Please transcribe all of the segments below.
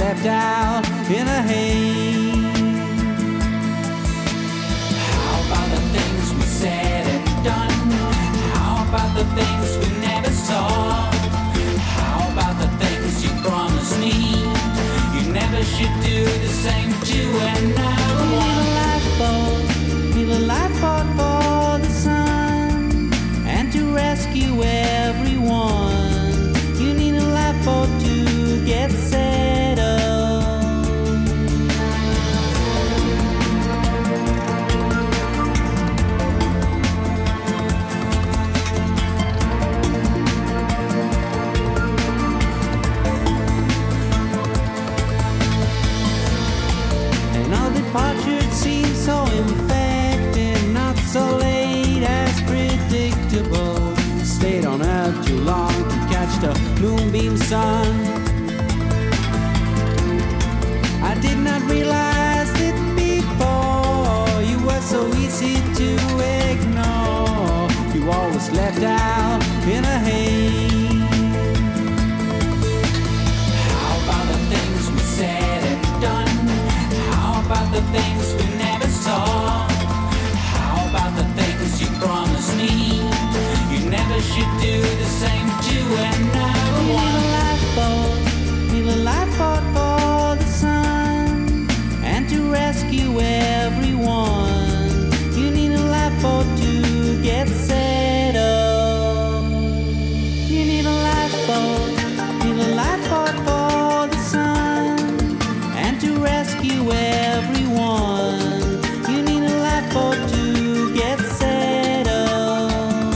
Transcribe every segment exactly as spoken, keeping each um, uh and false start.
left out in a haze. How about the things we said and done? How about the things we never saw? How about the things you promised me you never should do the same to another one? Need a lifeboat, need a lifeboat for the sun, and to rescue everyone. You need a lifeboat to get set up. And all departures seem so infected, not so late as predictable. Stayed on Earth too long to catch the moonbeam sun. I did not realize it before. You were so easy to ignore. You always left out in a haze. How about the things we said and done? How about the things we never saw? How about the things you promised me you never should do the same to another one? Need a lifeboat, need a lifeboat for the sun, and to rescue everyone. You need a lifeboat to get set up. You need a lifeboat, need a lifeboat for the sun, and to rescue everyone. You need a lifeboat to get set up.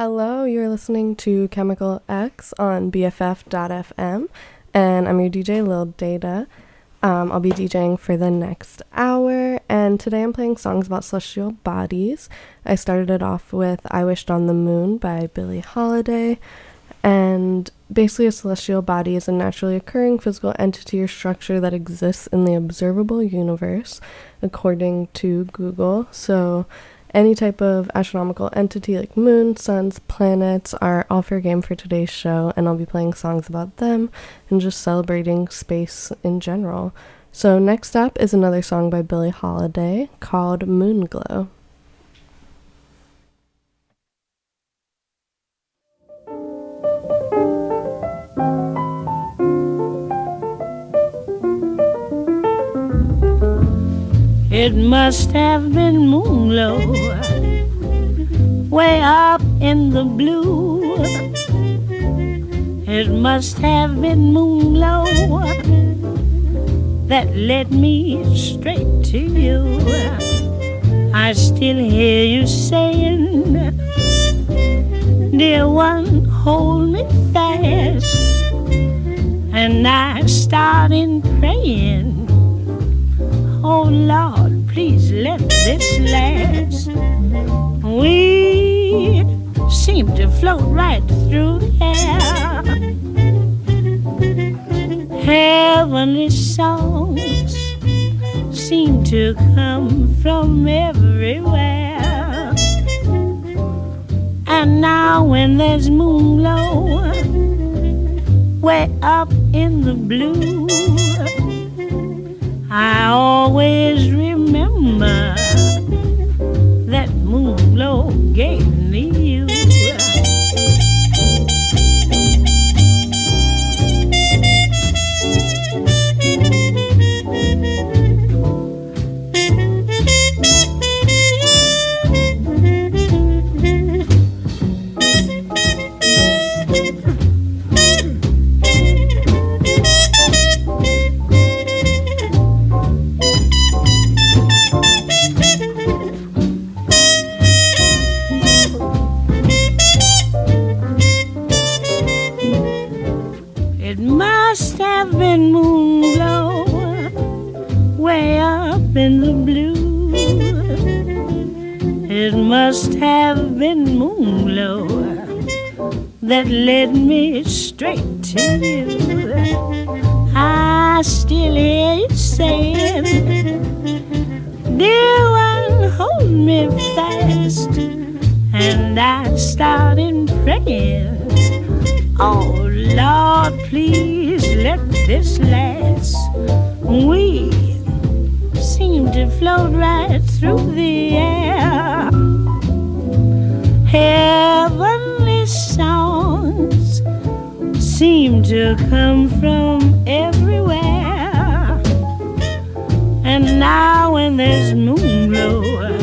Hello, you're listening to Chemical X on B F F dot F M, and I'm your D J, Lil Data. Um, I'll be DJing for the next hour, and today I'm playing songs about celestial bodies. I started it off with I Wished on the Moon by Billie Holiday, and basically a celestial body is a naturally occurring physical entity or structure that exists in the observable universe, according to Google. So any type of astronomical entity like moon, suns, planets are all fair game for today's show, and I'll be playing songs about them and just celebrating space in general. So next up is another song by Billie Holiday called Moonglow. It must have been moonglow, way up in the blue. It must have been moonglow that led me straight to you. I still hear you saying, dear one, hold me fast. And I started praying, oh Lord, please let this last. We seem to float right through the air. Heavenly songs seem to come from everywhere. And now when there's moonglow way up in the blue, I always remember that moonglow gave me you. In the blue, it must have been moonglow that led me straight to you. I still hear you saying, dear one, hold me fast. And I started praying, oh Lord, please let this last. We seem to float right through the air. Heavenly songs seem to come from everywhere. And now when there's moonglow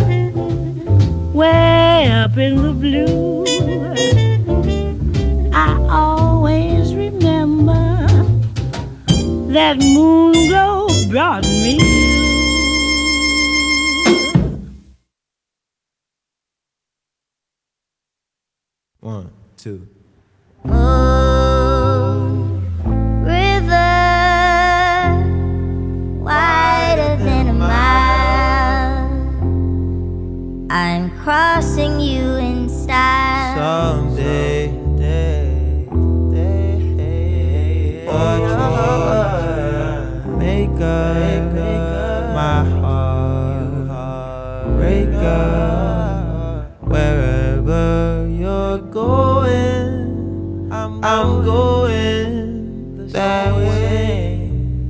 way up in the blue, I always remember that moonglow brought me you. One, two. Oh, river, wider than a mile, I'm crossing you in style. Someday, day, day, but you make up my heart, break up wherever you're going, I'm, I'm going that way.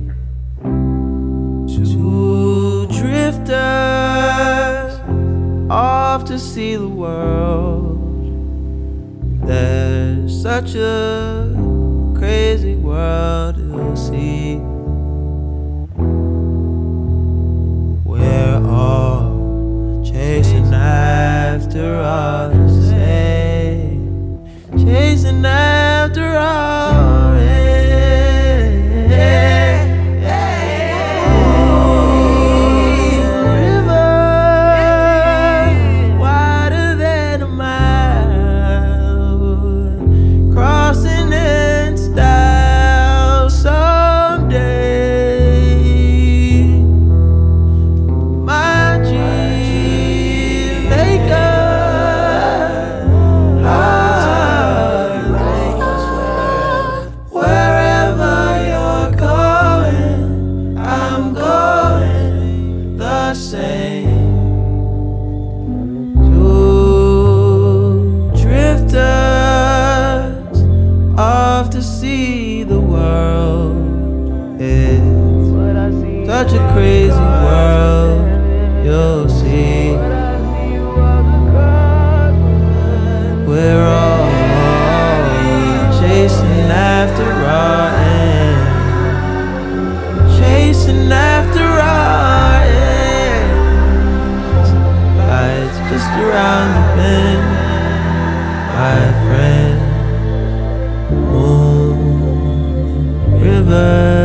Two drifters off to see the world. There's such a crazy world to see. We're all chasing after us. Chasing after our end. River wider than a mile, enough to see the world. It's such a crazy world, you'll see. We're all chasing after our end, chasing after our ends. Life's just around the bend, my friend. Moon, river,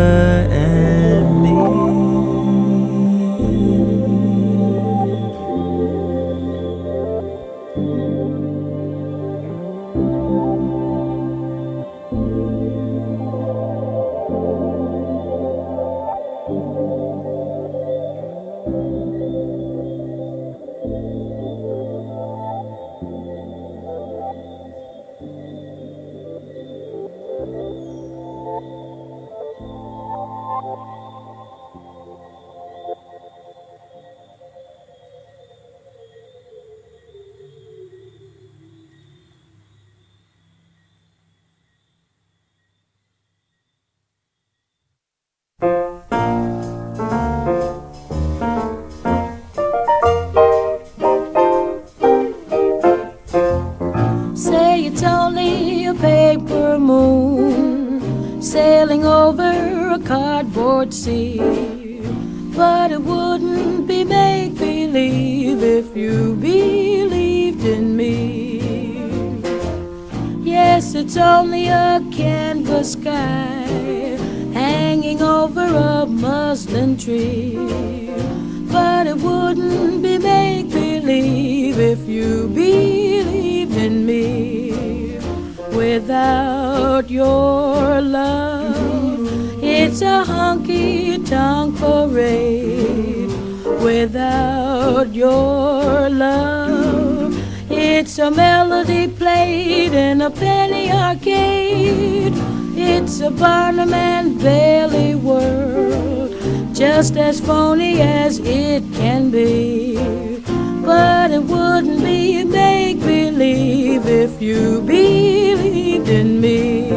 sea, but it wouldn't be make-believe if you believed in me. Yes, it's only a canvas sky hanging over a muslin tree, but it wouldn't be make-believe if you believed in me. Without your love, it's a honky-tonk parade. Without your love, it's a melody played in a penny arcade. It's a Barnum and Bailey world, just as phony as it can be. But it wouldn't be make-believe if you believed in me.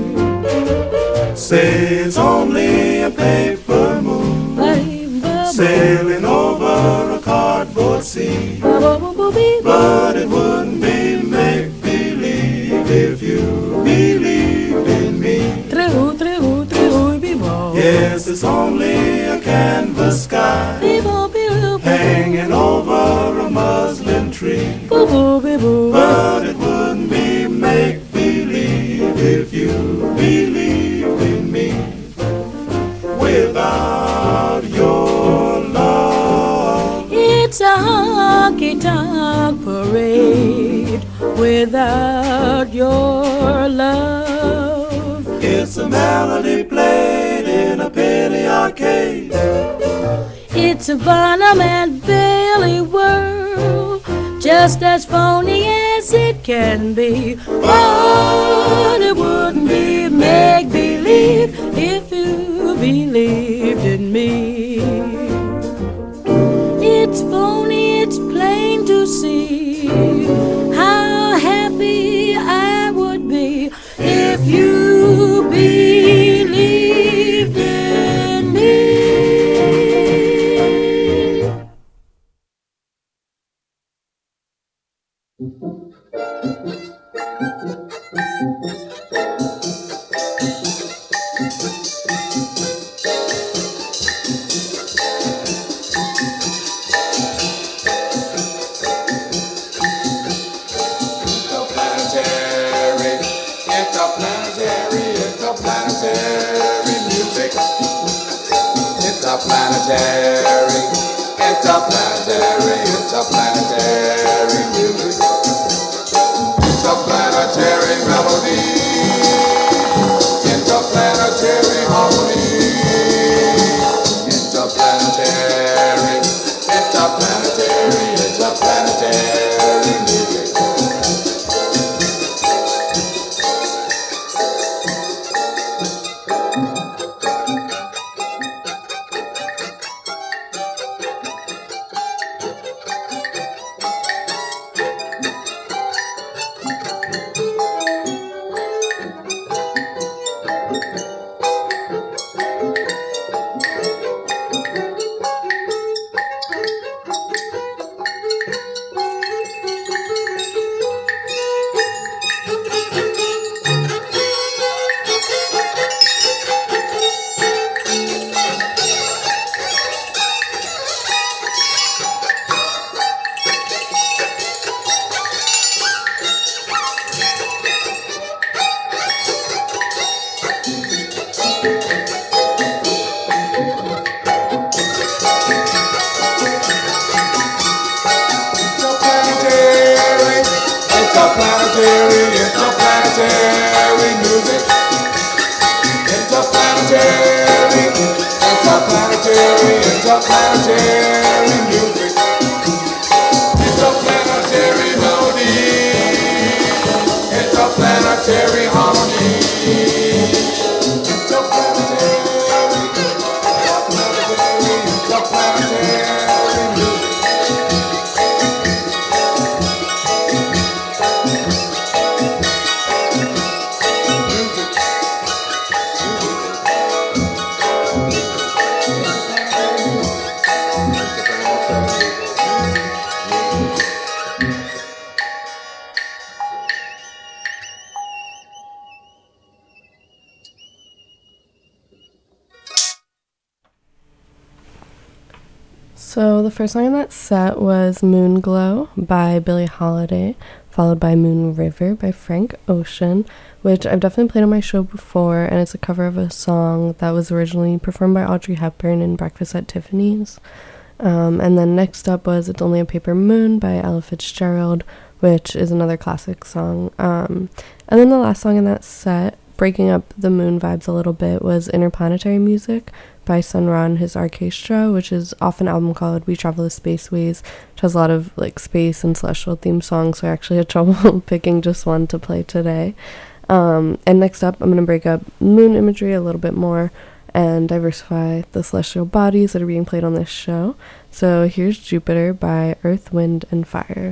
Say it's only a paper moon sailing over a cardboard sea, but it wouldn't be make-believe if you believed in me. Yes, it's only a canvas sky hanging over a muslin tree, but it wouldn't be make-believe if you believed in me. Without your love, it's a honky-tonk parade. Without your love, it's a melody played in a penny arcade. It's a Barnum and Bailey world, just as phony as it can be. But it wouldn't be make-believe if you believed in me. It's phony, it's plain to see how happy I would be if you believed in me. Interplanetary, interplanetary, interplanetary music, interplanetary melody, interplanetary harmony, interplanetary, interplanetary, interplanetary music. Interplanetary, interplanetary music. Interplanetary melody. Interplanetary harmony. Interplanetary, interplanetary, interplanetary music. So the first song in that set was Moon Glow by Billie Holiday, followed by Moon River by Frank Ocean, which I've definitely played on my show before, and it's a cover of a song that was originally performed by Audrey Hepburn in Breakfast at Tiffany's. Um, and then next up was It's Only a Paper Moon by Ella Fitzgerald, which is another classic song. Um, and then the last song in that set, breaking up the moon vibes a little bit, was Interplanetary Music by Sun Ra and his Orchestra, which is off an album called We Travel the Spaceways, which has a lot of like space and celestial themed songs, so I actually had trouble picking just one to play today. Um, and next up, I'm going to break up moon imagery a little bit more and diversify the celestial bodies that are being played on this show. So here's Jupiter by Earth, Wind, and Fire.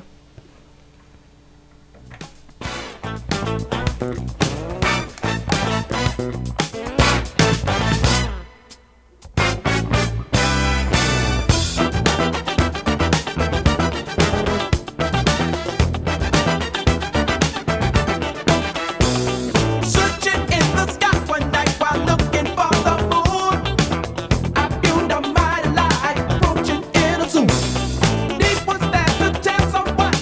Deep was that to tell someone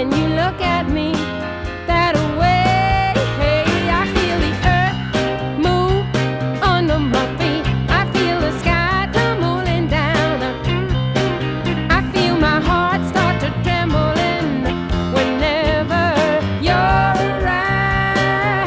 when you look at me that way. I feel the earth move under my feet. I feel the sky tumbling down. I feel my heart start to trembling whenever you're around.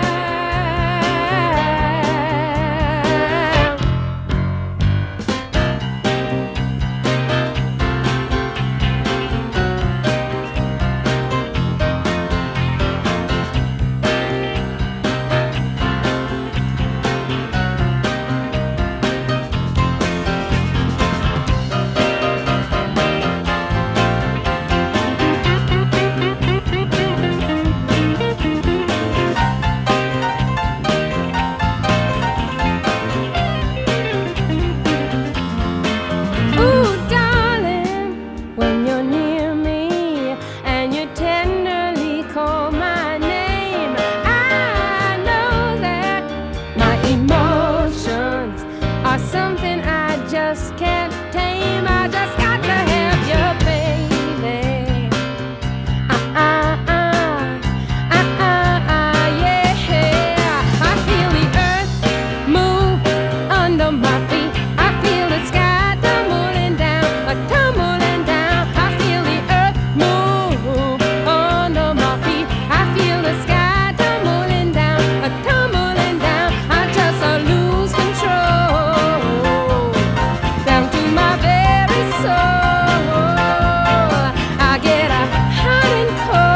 Ooh, darling, when you're near me and you tenderly call my name, I know that my emotions are something I just can't tame. I just got to have you, baby. Uh, uh, uh, uh, uh, uh, yeah. I feel the earth move under my feet. I feel the sky tumbling down, a tumbling down. I feel the earth move under my feet. I feel the sky tumbling down, a tumbling down. I just uh, lose control down to my very soul. I get a hot and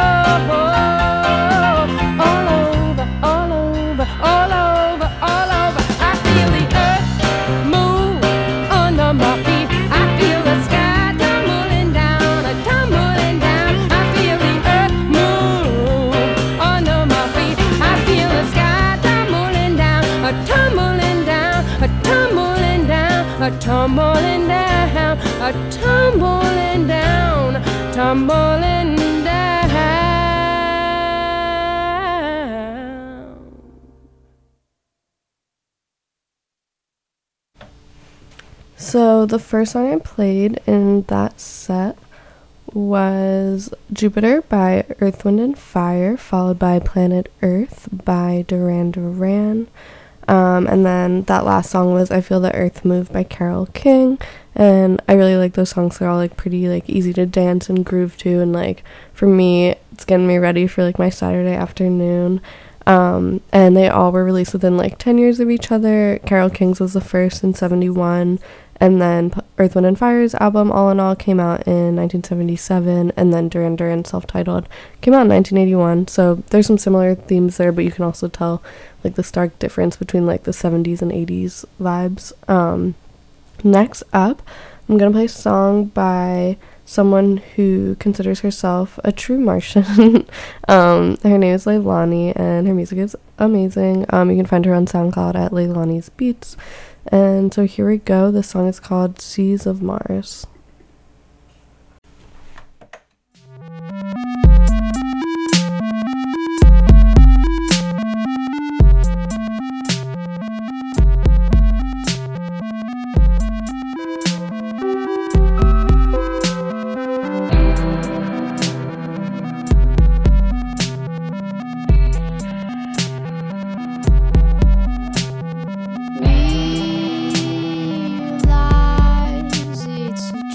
cold all over, all over, all over, all over. I feel the earth move under my feet. I feel the sky tumbling down, a tumbling down. I feel the earth move under my feet. I feel the sky tumbling down, a tumbling down, a tumbling down, a tumbling down, a tumbling down, tumbling down. So the first song I played in that set was Jupiter by Earth, Wind and Fire, followed by Planet Earth by Duran Duran. Um, and then that last song was I Feel the Earth Move by Carole King. And I really like those songs. They're all like pretty like easy to dance and groove to, and like for me it's getting me ready for like my Saturday afternoon. Um, and they all were released within like ten years of each other. Carole King's was the first in seventy-one, and then P- Earth, Wind and Fire's album All in All came out in nineteen seventy-seven, and then Duran Duran self-titled came out in nineteen eighty-one. So there's some similar themes there, but you can also tell like the stark difference between like the seventies and eighties vibes. Um, next up, I'm gonna play a song by someone who considers herself a true Martian. um, her name is Leilani, and her music is amazing. Um, you can find her on SoundCloud at Leilani's Beats. And so here we go. This song is called Seas of Mars. Realize it's a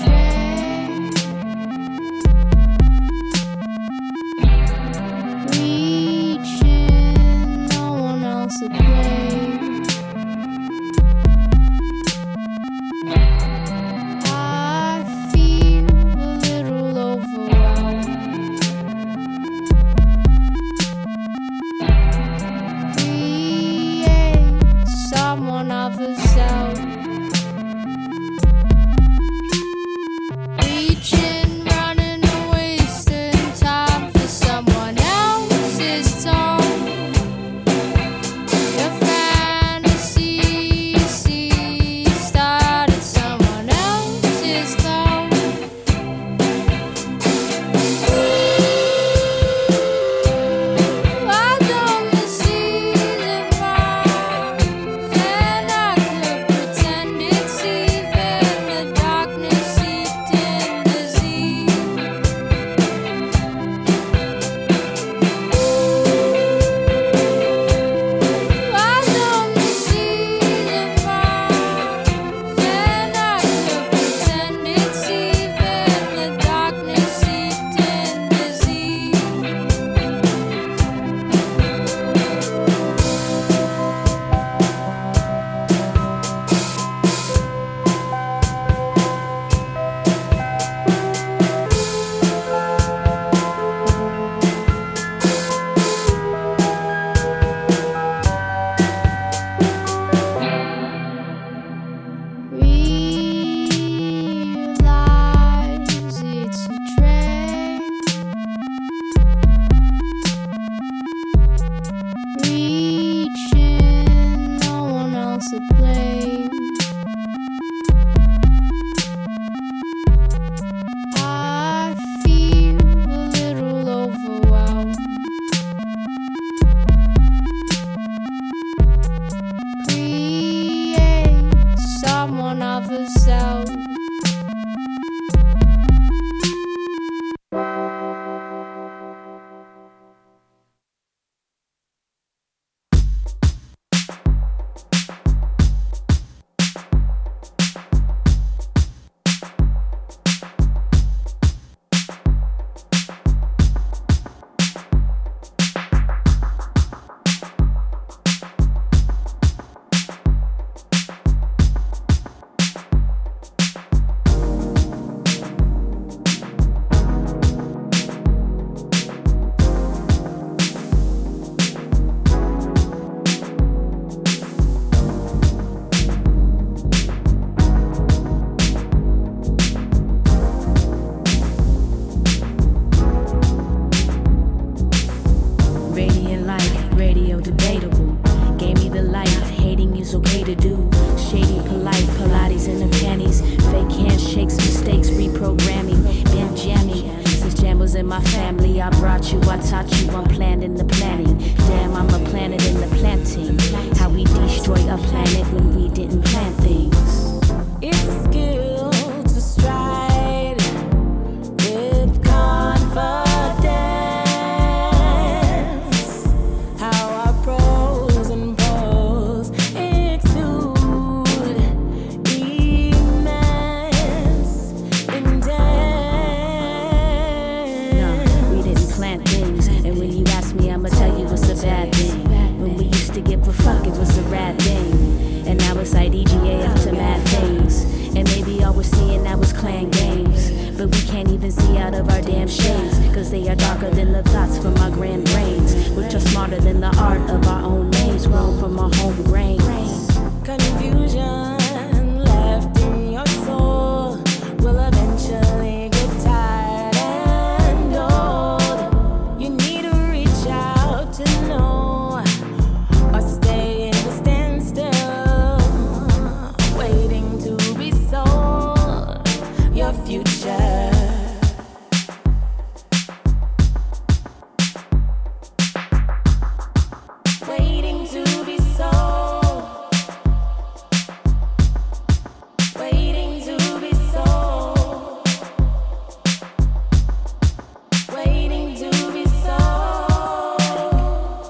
in my family. I brought you, I taught you, I'm planning the planning. Damn, I'm a planet in the planting. How we destroy a planet when we didn't plant things. It's a skill to stride with confidence. How our pros and pros exude immense intent. No, we didn't plant things. And when you ask me, I'ma tell you it's a bad thing. When we used to give a fuck, it was a rad thing. And now it's I D G A F to mad things. And maybe all we're seeing now is clan games. But we can't even see out of our damn shades, cause they are darker than the thoughts from our grand brains, which are smarter than the art of our own names, grown from our home grain. Confusion left in your soul will eventually get tired and old. You need to reach out to know, or stay in the standstill, waiting to be sold. Your future. Waiting to be sold. Waiting to be sold. Waiting to be sold.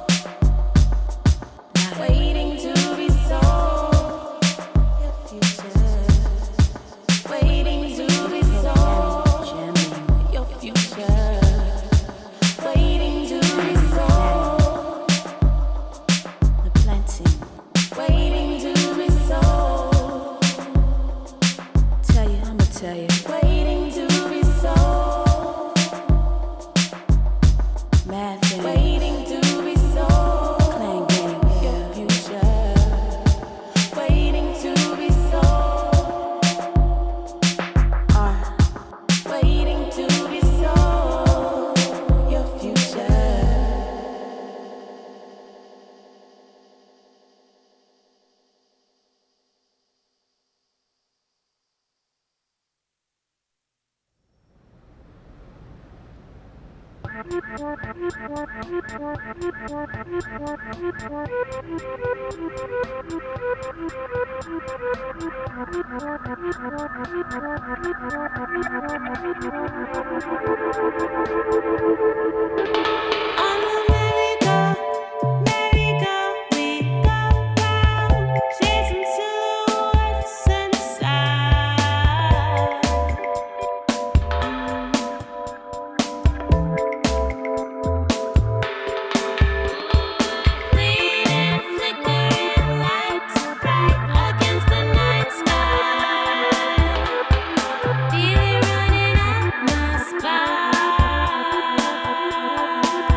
Waiting to be sold. Your future. Waiting to be sold. Your future. Waiting to be sold. The planting. Waiting to be sold. Tell you, I'ma tell you. Waiting to be sold. Mad thing. Waiting to be sold. Clan gang. Your future. Waiting to be sold. Art. Waiting to be sold. Your future. On the merry-go, merry-go, we go round, chasing silhouettes inside. Bleeding, flickering lights bright against the night sky. Feel it running up my spine.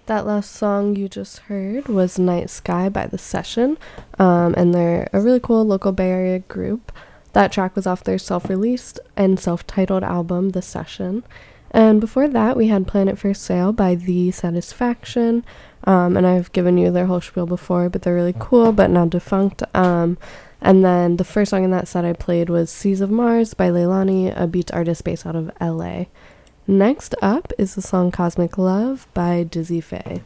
That last song you just heard was Night Sky by The Session, um, and they're a really cool local Bay Area group. That track was off their self-released and self-titled album, The Session. And before that, we had Planet for Sale by The Satisfaction, um, and I've given you their whole spiel before, but they're really cool, but now defunct. Um, and then the first song in that set I played was Seas of Mars by Leilani, a beats artist based out of L A. Next up is the song Cosmic Love by Dizzy Faye.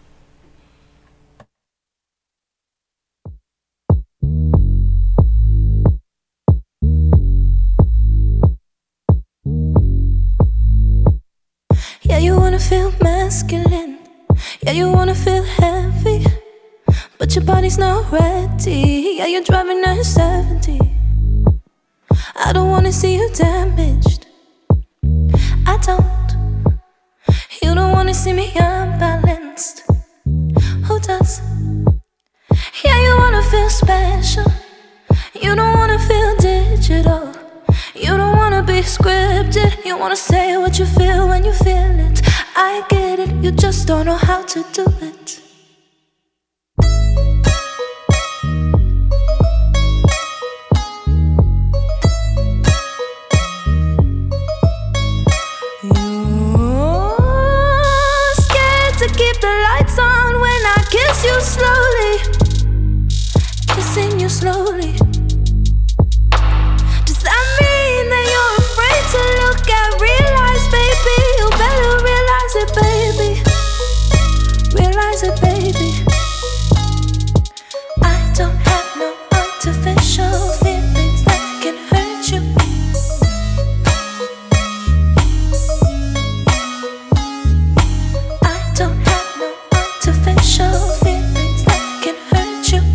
Yeah, you wanna feel masculine. Yeah, you wanna feel heavy, but your body's not ready. Yeah, you're driving at seventy. I don't wanna see you damaged. I don't. You don't wanna see me unbalanced. Who does? Yeah, you wanna feel special. You don't wanna feel digital. You don't wanna be scripted. You wanna say what you feel when you feel it. I get it, you just don't know how to do it. You're scared to keep the lights on when I kiss you slowly. Kissing you slowly. Does that mean that you're afraid to look at real eyes, baby? You better realize it, baby. Realize it, baby. I don't have no artificial feelings that can hurt you. I don't have no artificial feelings that can hurt you.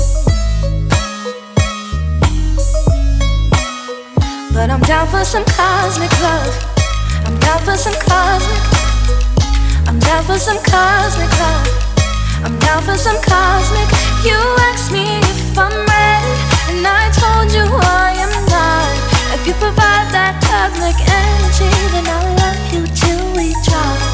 But I'm down for some cosmic love. I'm down for some cosmic. I'm down for some cosmic love. I'm down for some cosmic. You asked me if I'm ready, and I told you I am not. If you provide that cosmic energy, then I'll love you till we drop.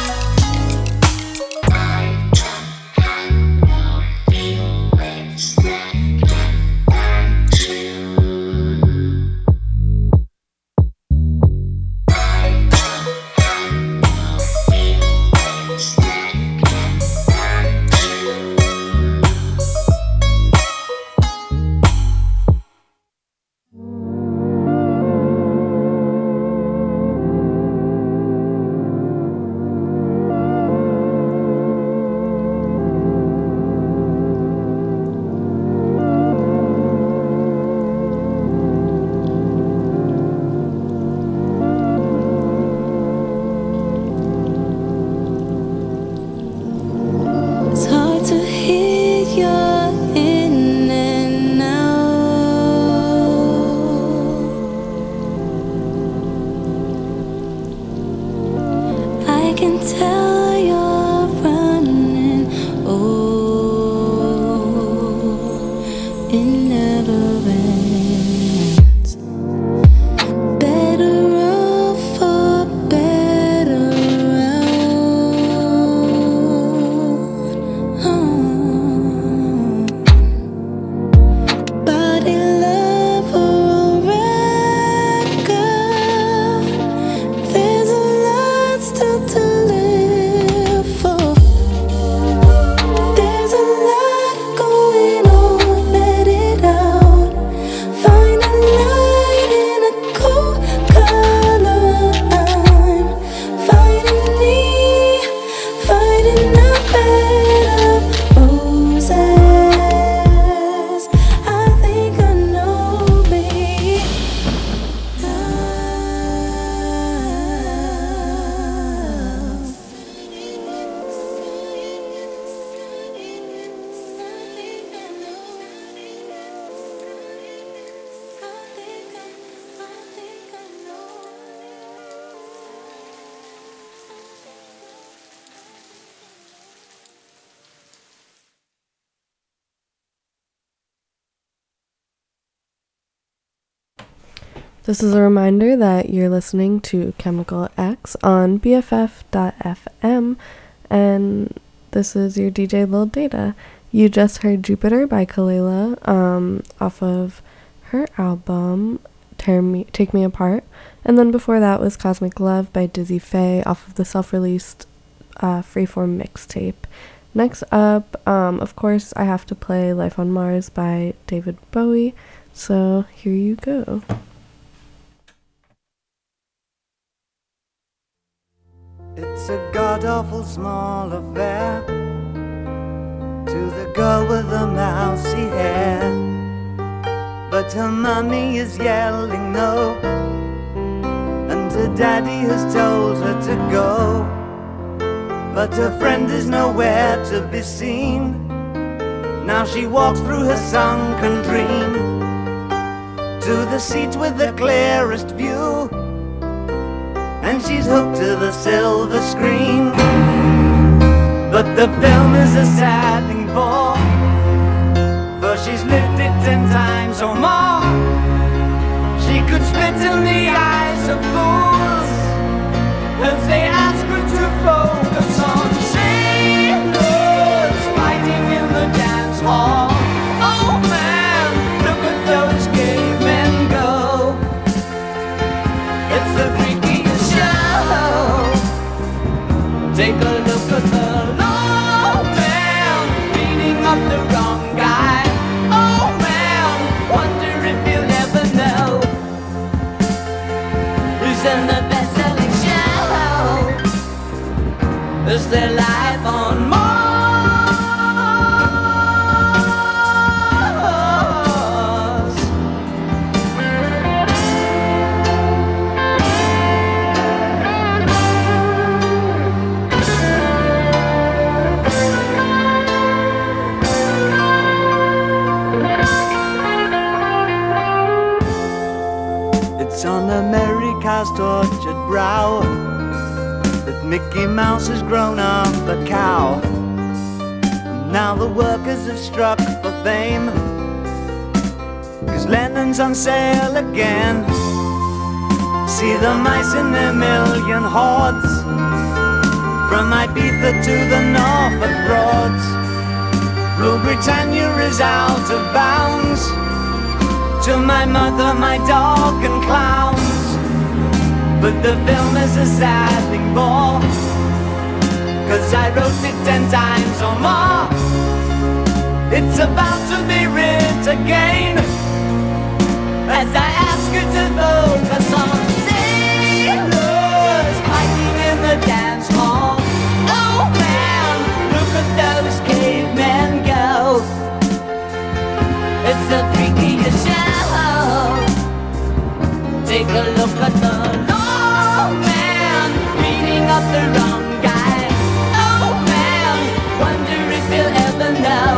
This is a reminder that you're listening to Chemical X on B F F dot F M, and this is your D J Lil Data. You just heard Jupiter by Kalela um, off of her album Tear Me, Take Me Apart, and then before that was Cosmic Love by Dizzy Faye off of the self-released uh, Freeform mixtape. Next up, um, of course, I have to play Life on Mars by David Bowie, so here you go. It's a god-awful small affair to the girl with the mousy hair, but her mummy is yelling no, and her daddy has told her to go, but her friend is nowhere to be seen. Now she walks through her sunken dream to the seat with the clearest view, and she's hooked to the silver screen. But the film is a sad thing for, for she's lived it ten times or more. She could spit in the eyes of fools as they ask her to focus on sailors fighting in the dance hall. Oh man, look at those cavemen go. It's the freakiest show. Take a look at the low man beating up the wrong guy. Oh man, wonder if you'll ever know who's in the best-selling show. Is there life on Mars? It's on America's tortured brow that Mickey Mouse has grown up a cow. And now the workers have struck for fame, 'cause Lennon's on sale again. See the mice in their million hordes, from Ibiza to the Norfolk Broads. Rule Britannia is out of bounds, to my mother, my dog and clowns. But the film is a sad thing for, 'cause I wrote it ten times or more. It's about to be writ again, as I ask you to focus on sailors fighting in the dance hall. Oh man, look at those cavemen go. It's the freakiest show. Take a look at the low man beating up the wrong guy. Oh man, wonder if you'll ever know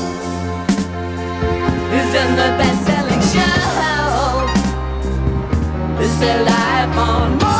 who's in the best-selling show. Is there life on Mars?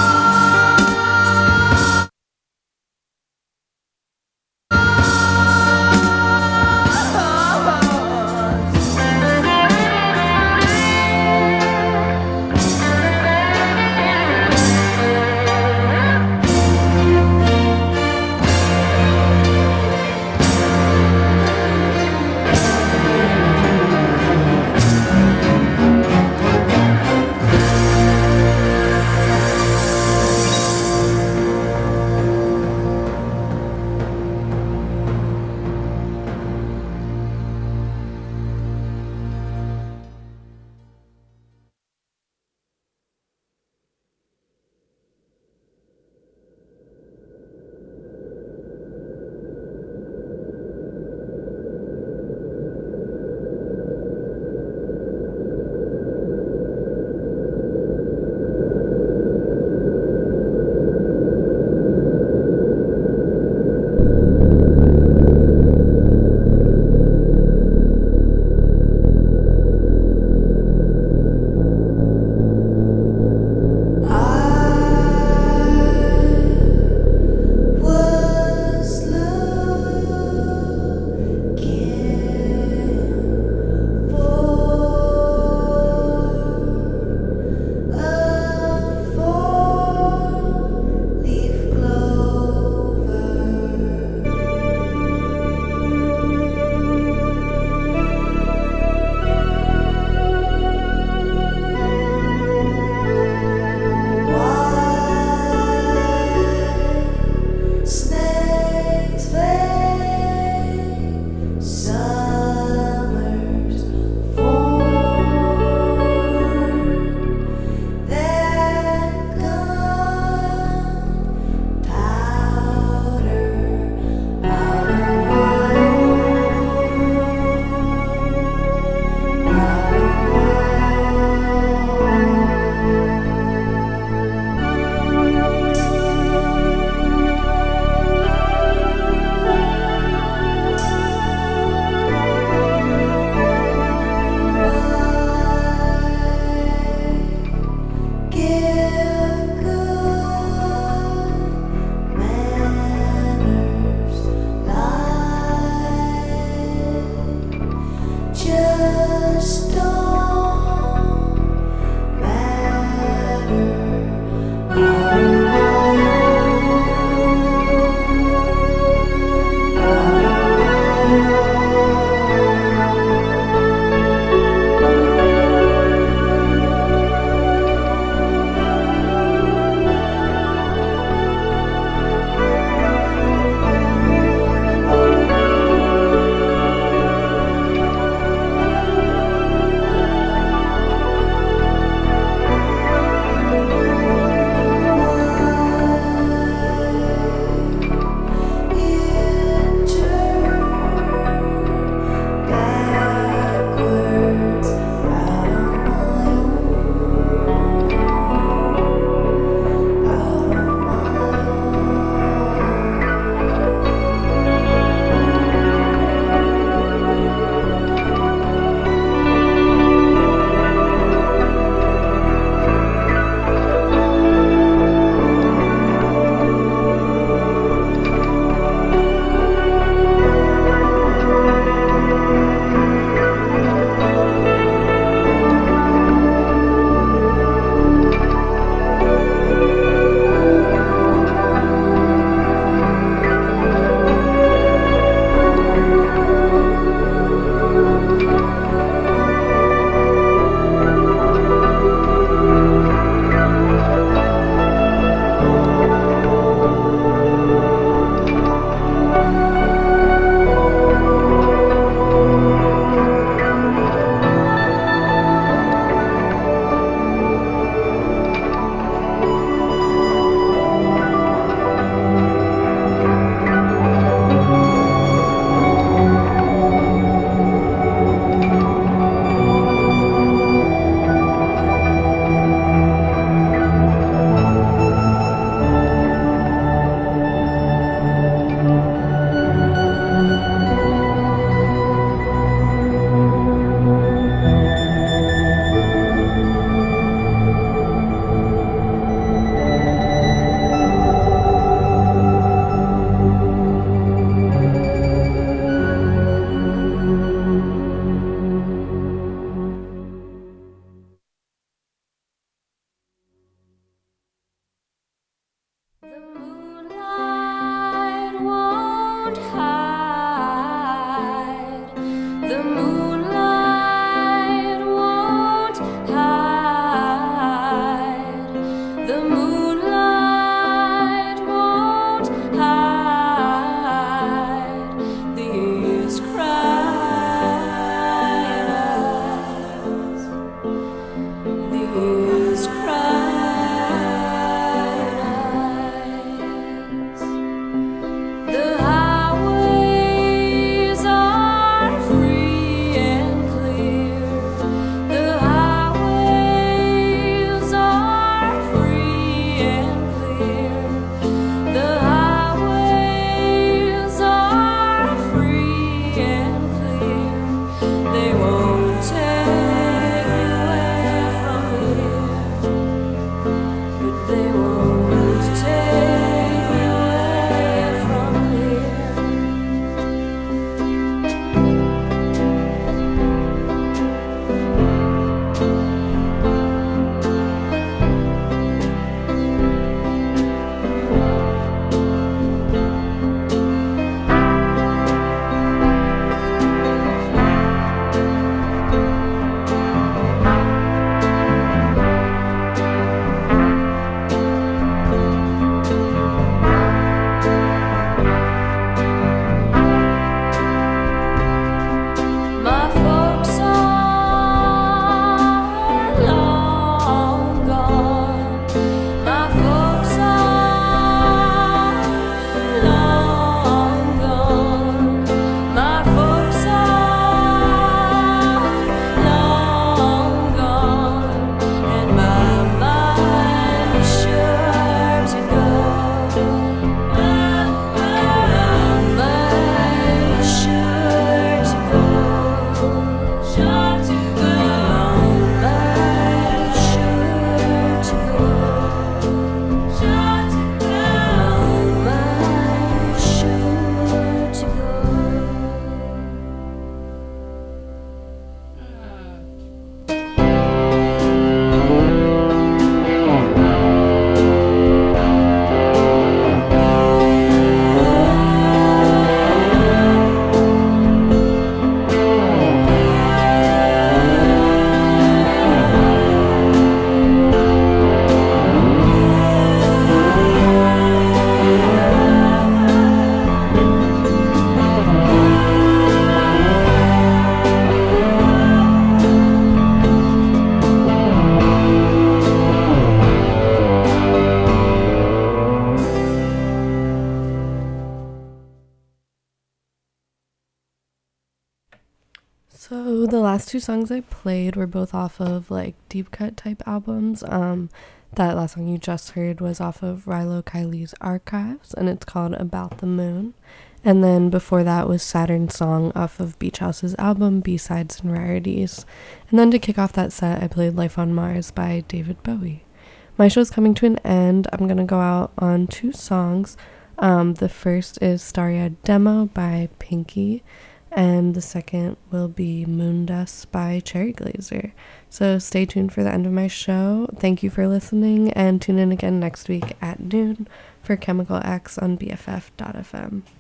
last two songs I played were both off of like deep cut type albums. Um, that last song you just heard was off of Rilo Kiley's Archives, and it's called About the Moon. And then before that was Saturn's Song off of Beach House's album B-Sides and Rarities. And then to kick off that set, I played Life on Mars by David Bowie. My show's coming to an end. I'm going to go out on two songs. Um, the first is Starry-Eyed Demo by Pinky, and the second will be Moondust by Cherry Glazer. So stay tuned for the end of my show. Thank you for listening, and tune in again next week at noon for Chemical X on B F F dot F M.